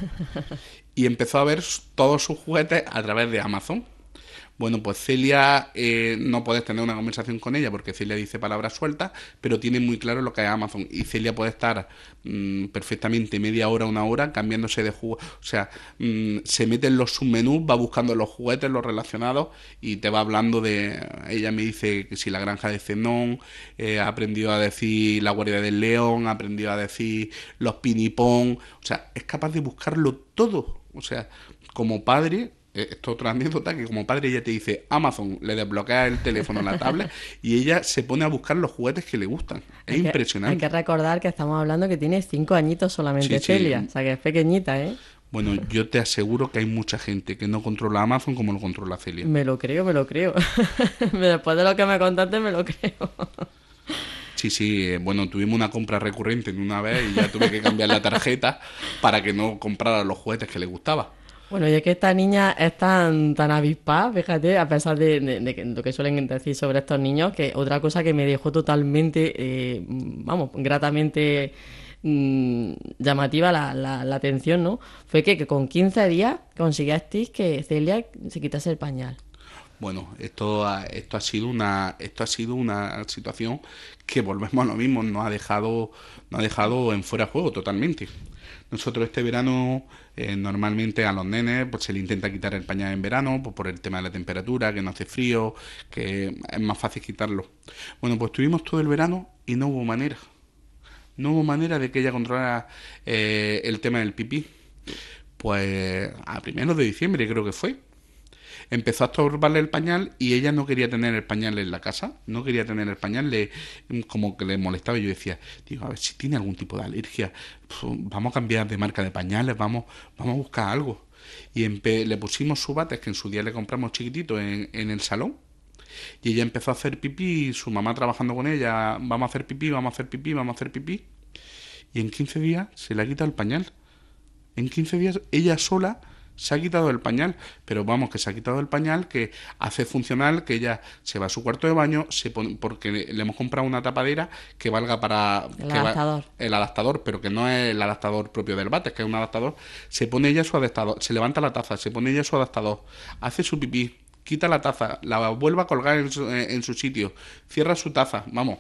y empezó a ver todos sus juguetes a través de Amazon. Bueno, pues Celia, eh, no puedes tener una conversación con ella porque Celia dice palabras sueltas, pero tiene muy claro lo que es Amazon. Y Celia puede estar mmm, perfectamente media hora, una hora, cambiándose de juego. O sea, mmm, se mete en los submenús, va buscando los juguetes, los relacionados, y te va hablando de... Ella me dice que si la granja de Zenón, eh, ha aprendido a decir la guardia del león, ha aprendido a decir los pinipón. O sea, es capaz de buscarlo todo. O sea, como padre... Esto es otra anécdota, que como padre ella te dice Amazon, le desbloquea el teléfono, la tablet, y ella se pone a buscar los juguetes que le gustan. Es hay que, impresionante. Hay que recordar que estamos hablando que tiene cinco añitos solamente, sí, Celia, sí. O sea que es pequeñita, ¿eh? Bueno, yo te aseguro que hay mucha gente que no controla Amazon como lo controla Celia. Me lo creo, me lo creo. Después de lo que me contaste, me lo creo. Sí, sí, eh, bueno, tuvimos una compra recurrente en una vez y ya tuve que cambiar la tarjeta para que no comprara los juguetes que le gustaba. Bueno, y es que esta niña es tan, tan avispada, fíjate, a pesar de, de, de lo que suelen decir sobre estos niños, que otra cosa que me dejó totalmente, eh, vamos, gratamente mmm, llamativa la, la, la atención, ¿no? Fue que, que con quince días conseguisteis que Celia se quitase el pañal. Bueno, esto ha, esto ha sido una esto ha sido una situación que volvemos a lo mismo, nos ha dejado nos ha dejado en fuera de juego totalmente. Nosotros este verano eh, normalmente a los nenes pues se le intenta quitar el pañal en verano pues, por el tema de la temperatura, que no hace frío, que es más fácil quitarlo. Bueno, pues estuvimos todo el verano y no hubo manera. No hubo manera de que ella controlara eh, el tema del pipí. Pues a primeros de diciembre creo que fue. Empezó a estorbarle el pañal y ella no quería tener el pañal en la casa, no quería tener el pañal, le, como que le molestaba. Y yo decía, digo, a ver si tiene algún tipo de alergia, pues vamos a cambiar de marca de pañales, vamos, vamos a buscar algo. Y empe- le pusimos subates que en su día le compramos chiquititos en, en el salón. Y ella empezó a hacer pipí, su mamá trabajando con ella, vamos a hacer pipí, vamos a hacer pipí, vamos a hacer pipí. Y en quince días se le ha quitado el pañal. En quince días ella sola se ha quitado el pañal, pero vamos, que se ha quitado el pañal, que hace funcional, que ella se va a su cuarto de baño, se pone, porque le hemos comprado una tapadera que valga para... El que adaptador. Va, el adaptador, pero que no es el adaptador propio del váter, que es un adaptador. Se pone ella su adaptador, se levanta la taza, se pone ella su adaptador, hace su pipí, quita la taza, la vuelve a colgar en su, en su sitio, cierra su taza, vamos...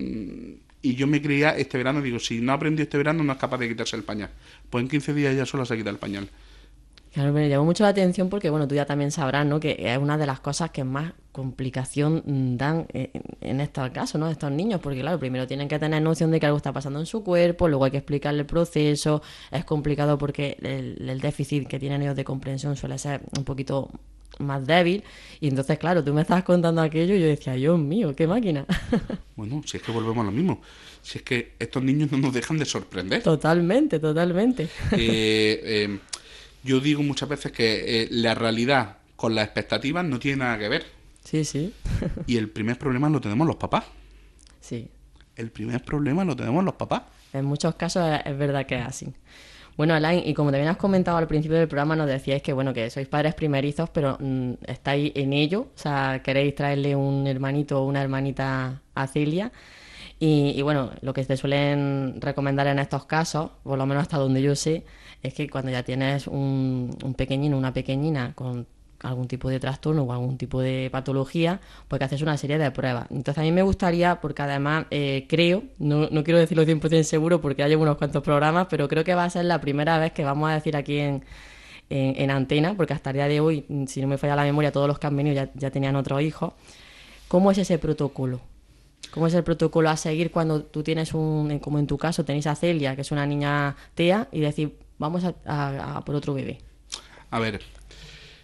Y yo me creía este verano, digo, si no aprendió este verano no es capaz de quitarse el pañal. Pues en quince días ella sola se quita el pañal. Claro, me llamó mucho la atención porque, bueno, tú ya también sabrás, ¿no?, que es una de las cosas que más complicación dan en, en estos casos, ¿no?, de estos niños, porque, claro, primero tienen que tener noción de que algo está pasando en su cuerpo, luego hay que explicarle el proceso, es complicado porque el, el déficit que tienen ellos de comprensión suele ser un poquito más débil, y entonces, claro, tú me estabas contando aquello y yo decía, Dios mío, qué máquina. Bueno, si es que volvemos a lo mismo, si es que estos niños no nos dejan de sorprender. Totalmente, totalmente. Eh, eh, yo digo muchas veces que eh, la realidad con las expectativas no tiene nada que ver. Sí, sí. Y el primer problema lo tenemos los papás. Sí. El primer problema lo tenemos los papás. En muchos casos es, es verdad que es así. Bueno, Alain, y como también has comentado al principio del programa, nos decíais que, bueno, que sois padres primerizos, pero mmm, estáis en ello, o sea, queréis traerle un hermanito o una hermanita a Celia. Y, y bueno, lo que te suelen recomendar en estos casos, por lo menos hasta donde yo sé, es que cuando ya tienes un, un pequeñino, una pequeñina con algún tipo de trastorno o algún tipo de patología, pues que haces una serie de pruebas. Entonces a mí me gustaría, porque además eh, creo, no, no quiero decirlo cien por ciento seguro porque ya llevo unos cuantos programas, pero creo que va a ser la primera vez que vamos a decir aquí en, en, en antena, porque hasta el día de hoy, si no me falla la memoria, todos los que han venido ya, ya tenían otros hijos. ¿Cómo es ese protocolo? ¿Cómo es el protocolo a seguir cuando tú tienes un, como en tu caso, tenéis a Celia, que es una niña T E A, y decir, vamos a, a, a por otro bebé? A ver,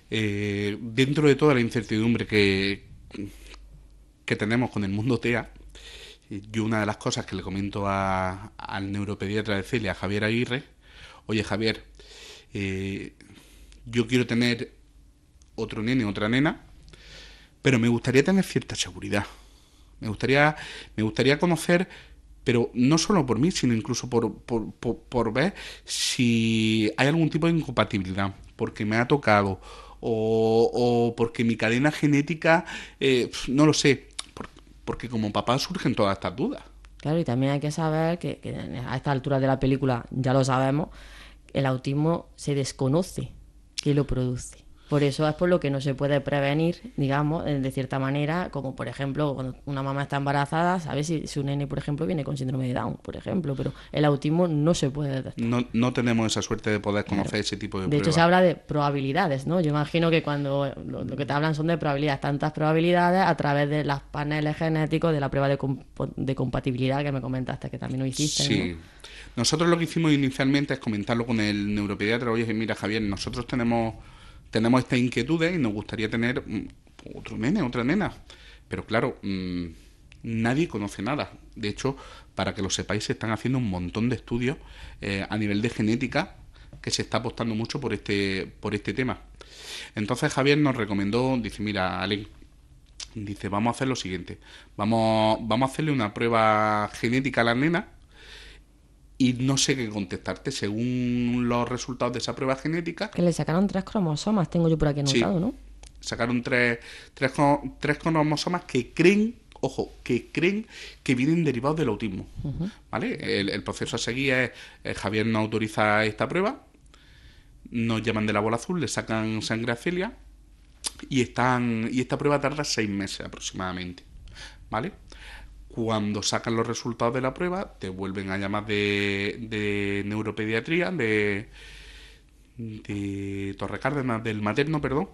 eh, dentro de toda la incertidumbre que, que tenemos con el mundo T E A, Yo una de las cosas que le comento a, al neuropediatra de Celia, Javier Aguirre, oye Javier, eh, yo quiero tener otro nene, otra nena, pero me gustaría tener cierta seguridad. Me gustaría, me gustaría conocer, pero no solo por mí, sino incluso por, por, por, por ver si hay algún tipo de incompatibilidad, porque me ha tocado, o, o porque mi cadena genética, eh, no lo sé, por, porque como papá surgen todas estas dudas. Claro, y también hay que saber que, que a esta altura de la película, ya lo sabemos, el autismo se desconoce qué lo produce. Por eso es por lo que no se puede prevenir, digamos, de cierta manera, como por ejemplo, cuando una mamá está embarazada, sabe si su nene, por ejemplo, viene con síndrome de Down, por ejemplo, pero el autismo no se puede detectar. No, no tenemos esa suerte de poder conocer claro. ese tipo de, de pruebas. De hecho, se habla de probabilidades, ¿no? Yo imagino que cuando lo, lo que te hablan son de probabilidades, tantas probabilidades a través de los paneles genéticos de la prueba de, comp de compatibilidad que me comentaste, que también lo hiciste, sí. ¿no? Nosotros lo que hicimos inicialmente es comentarlo con el neuropediatra. Oye, mira, Javier, nosotros tenemos... Tenemos estas inquietudes y nos gustaría tener otro nene, otra nena. Pero claro, mmm, nadie conoce nada. De hecho, para que lo sepáis, se están haciendo un montón de estudios eh, a nivel de genética, que se está apostando mucho por este, por este tema. Entonces Javier nos recomendó, dice, mira, Ale, dice, vamos a hacer lo siguiente. Vamos, vamos a hacerle una prueba genética a la nena. Y no sé qué contestarte según los resultados de esa prueba genética. Que le sacaron tres cromosomas, tengo yo por aquí anotado, sí, ¿no? Sacaron tres, tres, tres cromosomas que creen, ojo, que creen que vienen derivados del autismo. Uh-huh. ¿Vale? El, el proceso a seguir es, eh, Javier no autoriza esta prueba, nos llaman de la bola azul, le sacan sangre a Celia y, están, y esta prueba tarda seis meses aproximadamente. ¿Vale? Cuando sacan los resultados de la prueba, te vuelven a llamar de, de neuropediatría, de, de Torrecárdenas, del materno, perdón.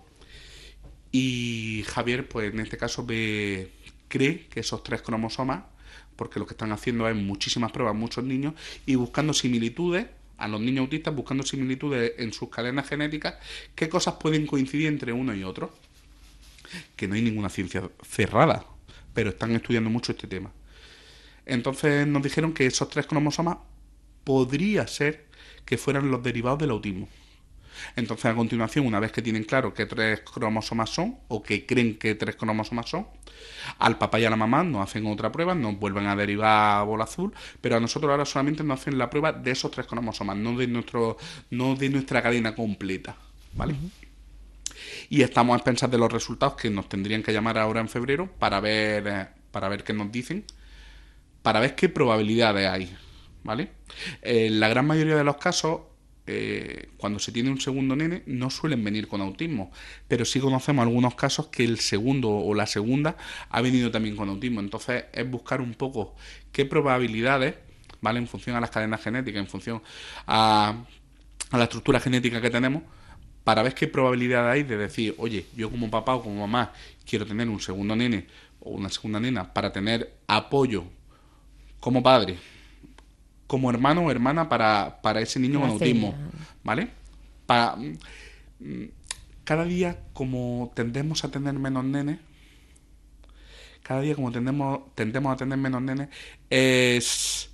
Y Javier, pues en este caso, ve, cree que esos tres cromosomas, porque lo que están haciendo es muchísimas pruebas, muchos niños, y buscando similitudes, a los niños autistas, buscando similitudes en sus cadenas genéticas, qué cosas pueden coincidir entre uno y otro. Que no hay ninguna ciencia cerrada, pero están estudiando mucho este tema. Entonces nos dijeron que esos tres cromosomas podría ser que fueran los derivados del autismo. Entonces a continuación, una vez que tienen claro qué tres cromosomas son, o que creen que tres cromosomas son, al papá y a la mamá nos hacen otra prueba, nos vuelven a derivar a bola azul, pero a nosotros ahora solamente nos hacen la prueba de esos tres cromosomas, no de, nuestro, no de nuestra cadena completa, ¿vale? Uh-huh. Y estamos a expensas de los resultados que nos tendrían que llamar ahora en febrero para ver, eh, para ver qué nos dicen, para ver qué probabilidades hay, ¿vale? En la gran mayoría de los casos, eh, cuando se tiene un segundo nene, no suelen venir con autismo, pero sí conocemos algunos casos que el segundo o la segunda ha venido también con autismo. Entonces es buscar un poco qué probabilidades, ¿vale? En función a las cadenas genéticas, en función a, a la estructura genética que tenemos, para ver qué probabilidad hay de decir, oye, yo como papá o como mamá quiero tener un segundo nene o una segunda nena para tener apoyo como padre, como hermano o hermana para, para ese niño con autismo, ¿vale? Para, cada día, como tendemos a tener menos nenes, cada día como tendemos, tendemos a tener menos nenes, es...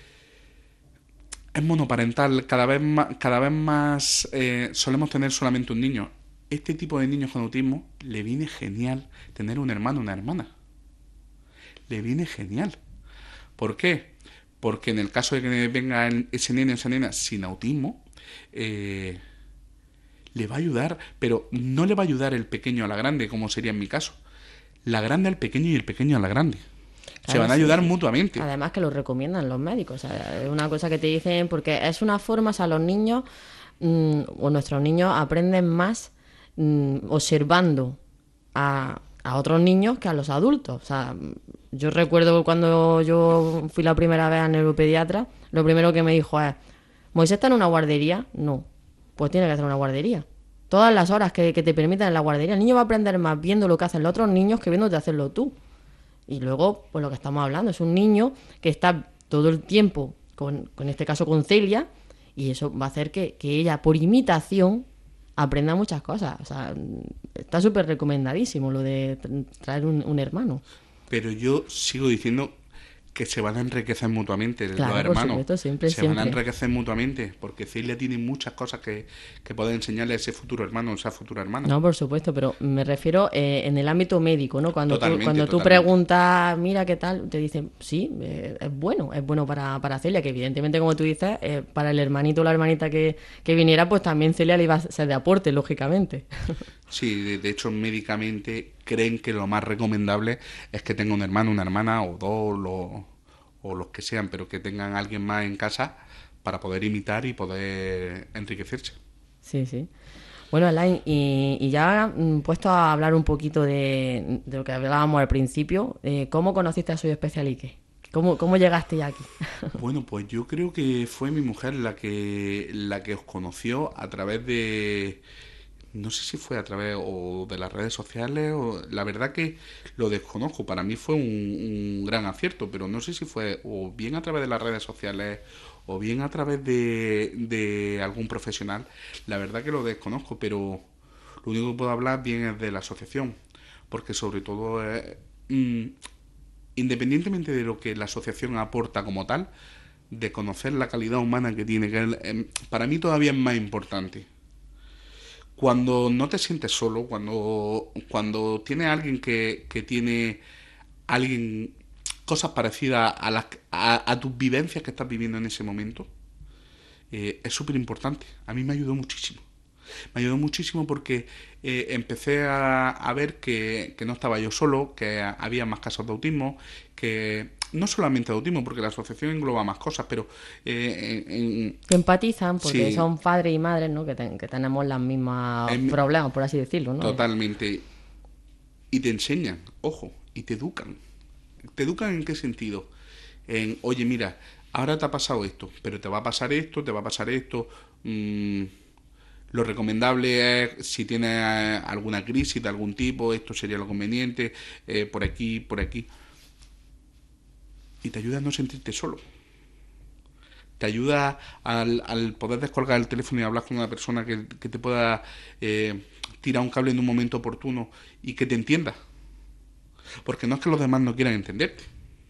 Es monoparental, cada vez más, cada vez más eh, solemos tener solamente un niño. Este tipo de niños con autismo le viene genial tener un hermano o una hermana. Le viene genial. ¿Por qué? Porque en el caso de que venga ese nene o esa nena sin autismo, eh, le va a ayudar, pero no le va a ayudar el pequeño a la grande, como sería en mi caso. La grande al pequeño y el pequeño a la grande. Se van a ayudar sí. mutuamente. Además que lo recomiendan los médicos. O sea, es una cosa que te dicen porque es una forma, o sea, los niños mmm, o nuestros niños aprenden más mmm, observando a, a otros niños que a los adultos. O sea, yo recuerdo cuando yo fui la primera vez al neuropediatra, lo primero que me dijo es, ¿Moisés está en una guardería? No, pues tiene que hacer una guardería. Todas las horas que, que te permitan en la guardería, el niño va a aprender más viendo lo que hacen los otros niños que viéndote hacerlo tú. Y luego, pues lo que estamos hablando, es un niño que está todo el tiempo, con, con este caso con Celia, y eso va a hacer que, que ella, por imitación, aprenda muchas cosas. O sea, está súper recomendadísimo lo de traer un, un hermano. pero yo sigo diciendo que se van a enriquecer mutuamente, Claro, los por hermanos. supuesto, siempre, se van a siempre. enriquecer mutuamente, porque Celia tiene muchas cosas que, que puede enseñarle a ese futuro hermano o esa futura hermana. No, por supuesto, pero me refiero eh, en el ámbito médico, ¿no? Cuando tú, Totalmente, cuando tú totalmente. preguntas, mira qué tal, te dicen, sí, eh, es bueno, es bueno para, para Celia, que evidentemente, como tú dices, eh, para el hermanito o la hermanita que, que viniera, pues también Celia le iba a ser de aporte, lógicamente. Sí, de, de hecho, médicamente creen que lo más recomendable es que tenga un hermano, una hermana o dos, lo- o los que sean, pero que tengan alguien más en casa para poder imitar y poder enriquecerse. Sí, sí. Bueno, Alain, y, y ya mm, puesto a hablar un poquito de, de lo que hablábamos al principio, eh, ¿cómo conociste a Soy Especial y qué? ¿Cómo, cómo llegaste ya aquí? Bueno, pues yo creo que fue mi mujer la que la que os conoció a través de, no sé si fue a través o de las redes sociales o la verdad que lo desconozco. Para mí fue un, un gran acierto, pero no sé si fue o bien a través de las redes sociales o bien a través de, de algún profesional. La verdad que lo desconozco, pero lo único que puedo hablar bien es de la asociación, porque sobre todo es, mm, independientemente de lo que la asociación aporta como tal, de conocer la calidad humana que tiene, que es, em, para mí todavía es más importante. Cuando no te sientes solo, cuando, cuando tienes a alguien que, que tiene alguien cosas parecidas a, las, a, a tus vivencias que estás viviendo en ese momento, eh, es súper importante. A mí me ayudó muchísimo. Me ayudó muchísimo porque eh, empecé a, a ver que, que no estaba yo solo, que había más casos de autismo, que no solamente de autismo, porque la asociación engloba más cosas, pero eh, en, en- Que empatizan porque sí, son padres y madres, ¿no? Que, ten- que tenemos los mismos en- problemas, por así decirlo, ¿no? totalmente. Y te enseñan, ojo, y te educan. ¿Te educan en qué sentido? En, oye, mira, ahora te ha pasado esto, pero te va a pasar esto, te va a pasar esto. mm, Lo recomendable es, si tienes eh, alguna crisis de algún tipo, esto sería lo conveniente, eh, por aquí, por aquí. Y te ayuda a no sentirte solo. Te ayuda al, al poder descolgar el teléfono y hablar con una persona que, que te pueda eh, tirar un cable en un momento oportuno y que te entienda. Porque no es que los demás no quieran entenderte,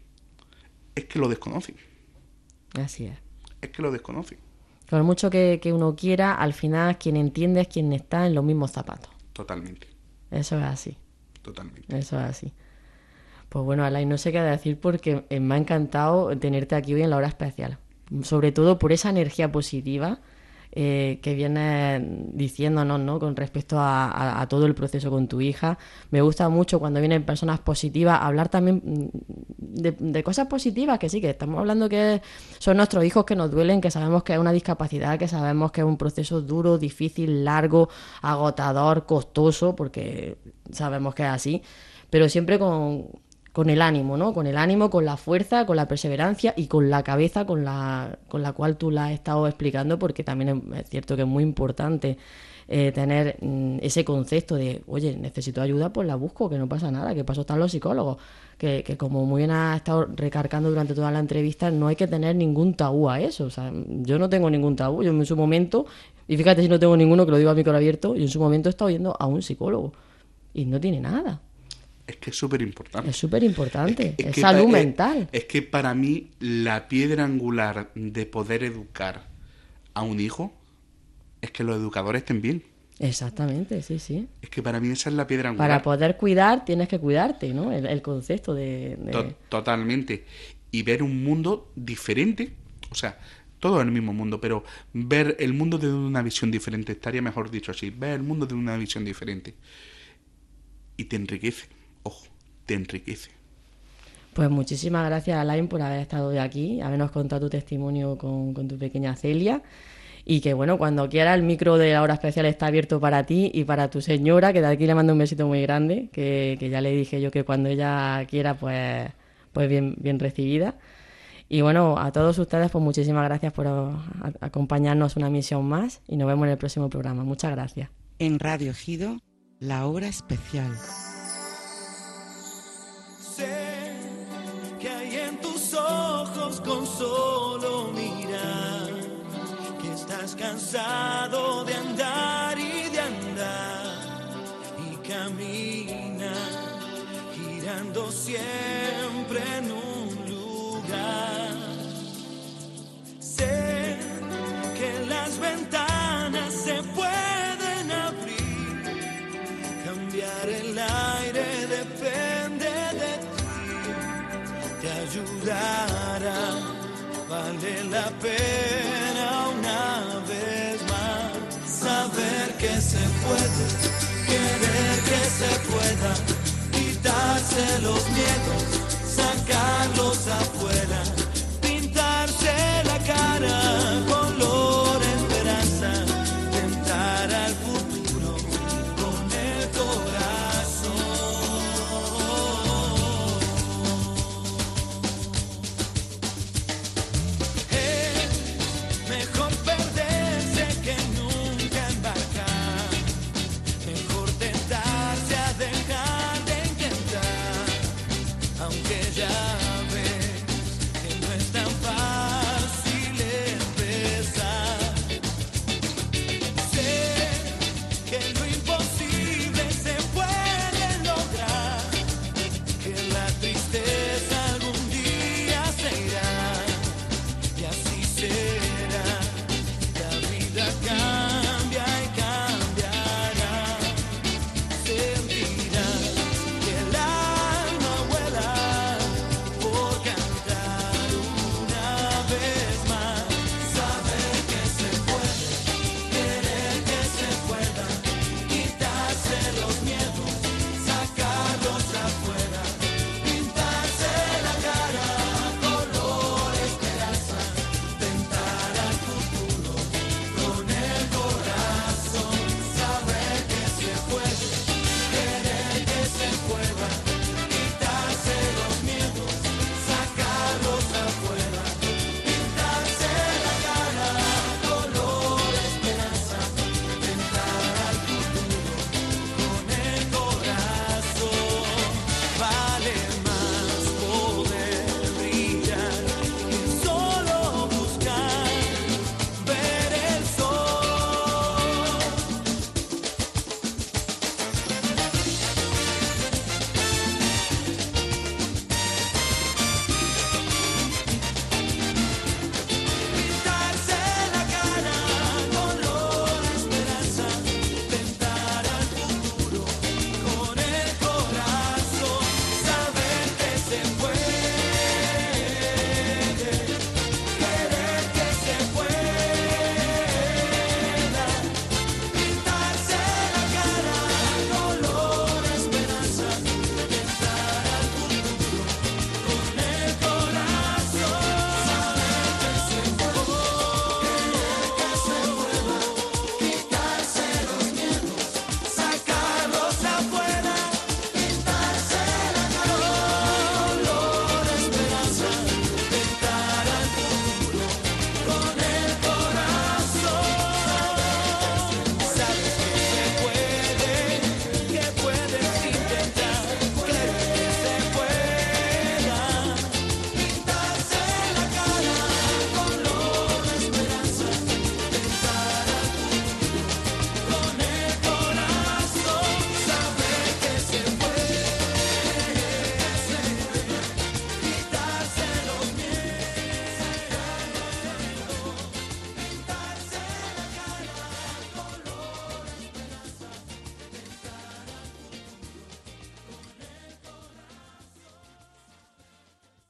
es que lo desconocen. Así es. Es que lo desconocen. Por mucho que, que uno quiera, al final quien entiende es quien está en los mismos zapatos. Totalmente, Eso es así. totalmente. Eso es así. Pues bueno, Alain, no sé qué decir porque eh, me ha encantado tenerte aquí hoy en la hora especial. Sobre todo por esa energía positiva eh, que vienes diciéndonos, ¿no? Con respecto a, a- a todo el proceso con tu hija. Me gusta mucho cuando vienen personas positivas hablar también mm, de, de cosas positivas, que sí, que estamos hablando que son nuestros hijos que nos duelen, que sabemos que es una discapacidad, que sabemos que es un proceso duro, difícil, largo, agotador, costoso, porque sabemos que es así, pero siempre con, con el ánimo, ¿no? Con el ánimo, con la fuerza, con la perseverancia y con la cabeza con la, con la cual tú la has estado explicando, porque también es, es cierto que es muy importante eh, tener mm, ese concepto de, oye, necesito ayuda, pues la busco, que no pasa nada, que paso están los psicólogos, que, que como muy bien has estado recargando durante toda la entrevista, no hay que tener ningún tabú a eso, o sea, yo no tengo ningún tabú, yo en su momento, y fíjate si no tengo ninguno, que lo digo a micro abierto, yo en su momento he estado yendo a un psicólogo, y no tiene nada. Es que es súper importante. Es súper importante, Es que- es es que salud pa- eh, mental. Es que para mí la piedra angular de poder educar a un hijo es que los educadores estén bien. Exactamente, sí, sí. Es que para mí esa es la piedra angular. Para poder cuidar tienes que cuidarte, ¿no? El, el concepto de... de- To- Totalmente. Y ver un mundo diferente. O sea, todo es el mismo mundo, pero ver el mundo desde una visión diferente, estaría mejor dicho así. Ver el mundo desde una visión diferente. Y te enriquece. Ojo, te enriquece. Pues muchísimas gracias, Alain, por haber estado hoy aquí, habernos contado tu testimonio con, con tu pequeña Celia. Y que bueno, cuando quiera el micro de la hora especial está abierto para ti y para tu señora, que de aquí le mando un besito muy grande, que, que ya le dije yo que cuando ella quiera, pues, pues bien, bien recibida. Y bueno, a todos ustedes, pues muchísimas gracias por a- acompañarnos una misión más y nos vemos en el próximo programa. Muchas gracias. En Radio Gido, la hora especial. Sé que hay en tus ojos con solo mirar que estás cansado de andar y de andar y camina, gira buscando siempre en un lugar. Sé que las ventanas se pueden abrir, cambiar el aire depende de ti, te ayudará, vale la pena una vez más, saber que se puede, querer que se pueda, quitarse los miedos,